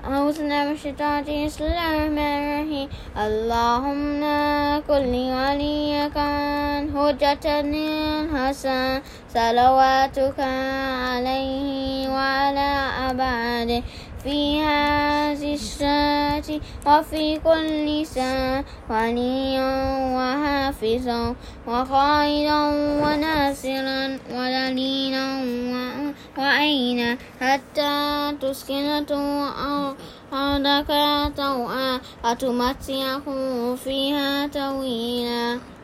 أعوذ بالله من الشيطان الرجيم. بسم الله الرحمن الرحيم. اللهم كل وليك حجة الحسن صلواتك عليه وعلى أبعاده في هذه الساعة وفي كل ساعة وليا وحافظا وقائدا وناصرا ودليلا وعينا حتى تسكنته أرضك طوعا وتمتعه فيها طويلا.